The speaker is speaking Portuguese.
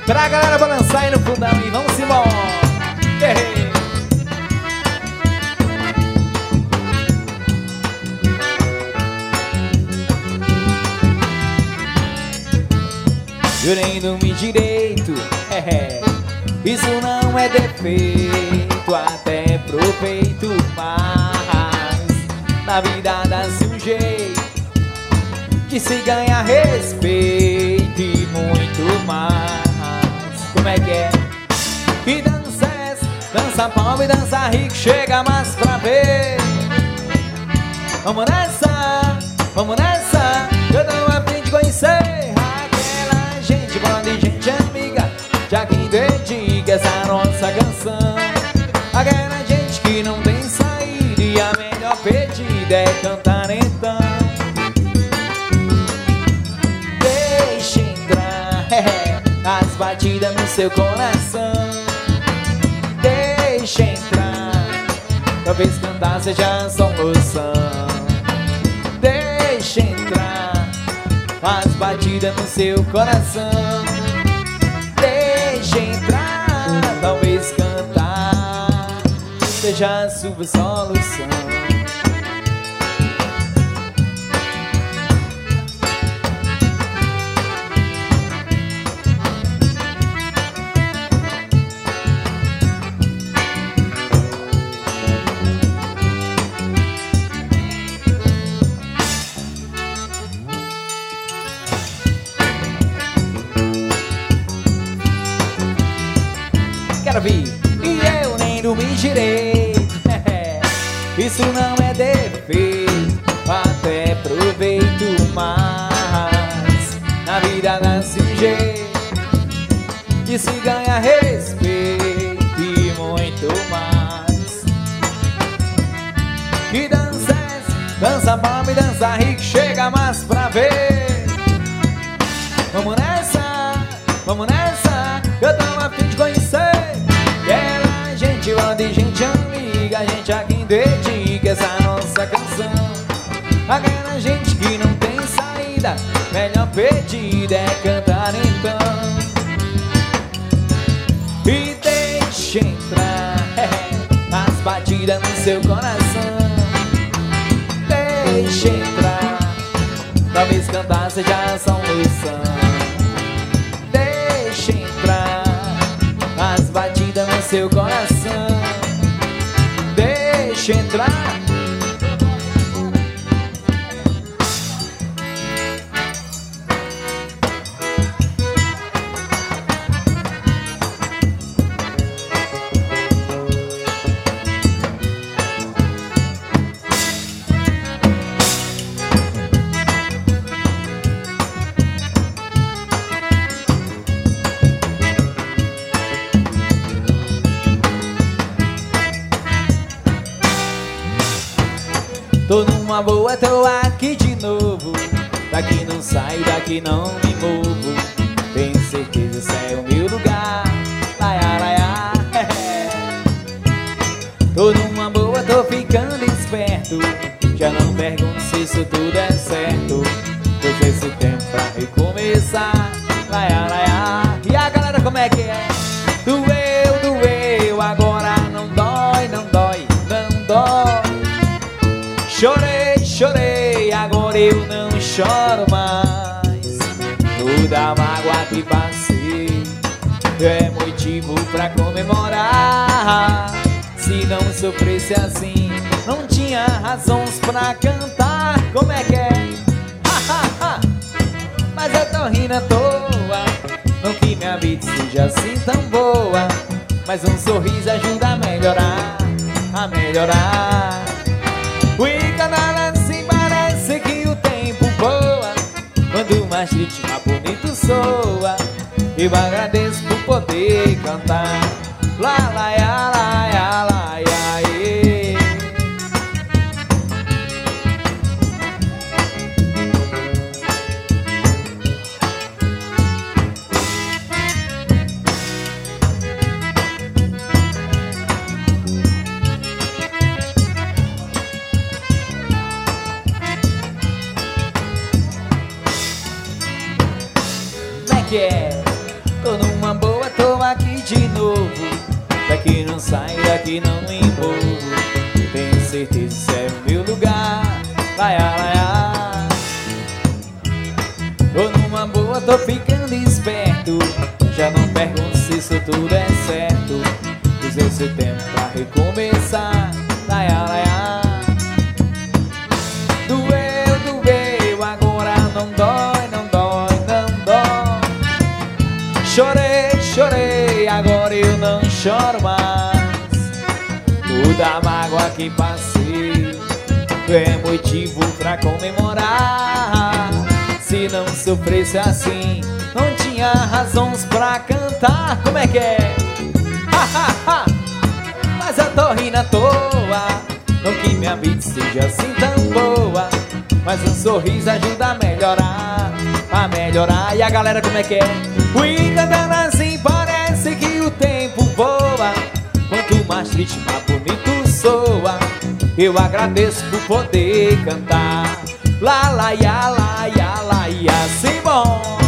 Pra galera balançar aí no fundão e vamos embora. Eu nem dormi direito, isso não é defeito, até proveito, mas na vida dá-se um jeito de se ganhar respeito e muito mais. Como é que é? Que dança é essa? Dança pobre, dança rico, chega mais pra ver. Vamos nessa, eu tô a fim de conhecer aquela gente boa de gente amiga, já que dedica essa nossa canção. Aquela gente que não tem saída e a melhor pedida é cantar então. Deixa entrar as batidas no seu coração. Deixa entrar, talvez cantar seja a solução. Deixa entrar as batidas no seu coração. Deixa entrar, talvez cantar seja a sua solução. E eu nem dormi direito, isso não é defeito, até proveito, mas na vida dá-se um jeito de se ganhar respeito e muito mais. Que dança é essa? Dança pobre, dança rico, chega mais pra ver. Vamos nessa, eu tô a fim de conhecer aquela gente boa de gente amiga, a gente a quem dedica essa nossa canção. Aquela gente que não tem saída, melhor pedida é cantar então. E deixa entrar as batidas no seu coração. Deixa entrar, talvez cantar seja a solução. Deixa entrar as batidas no seu coração. Deixa entrar. Tô numa boa, tô aqui de novo. Daqui não saio, daqui não me movo. Tenho certeza esse é o meu lugar. Laia, laia, Tô numa boa, tô ficando esperto. Já não pergunto se isso tudo é certo, pois esse tempo pra recomeçar. Laia, laia. E a galera como é que é? Doeu, doeu, agora não dói, não dói, não dói. Chorei, chorei, agora eu não choro mais. Toda mágoa que passei é motivo pra comemorar. Se não sofresse assim, não tinha razões pra cantar. Como é que é? Mas eu tô rindo à toa, não que minha vida seja assim tão boa, mas um sorriso ajuda a melhorar, a melhorar. E cada assim parece que o tempo voa, quando mais triste, mais bonito soa. Eu agradeço por poder cantar. Lá, lá, lá, lá, lá, e. Como é que é? Tô numa de novo. Daqui não saio, daqui não me envolvo. Tenho certeza isso é o meu lugar. Laia, laia. Tô numa boa, tô ficando esperto. Já não pergunto se isso tudo é certo. Usei seu tempo pra recomeçar. Laia, laia. Doeu, doeu, agora não dói, não dói, não dói. Chorei, chorei, agora eu não choro mais. Toda a mágoa que passei é motivo pra comemorar. Se não sofresse assim, não tinha razões pra cantar. Como é que é? Mas eu tô rindo à toa. Não que minha vida seja assim tão boa, mas um sorriso ajuda a melhorar, a melhorar. E a galera como é que é? Fui cantando assim, parece que o tempo voa. Quanto mais triste, mais bonito soa. Eu agradeço por poder cantar. Lá, lá, ia, lá, ia, lá, ia, assim bom.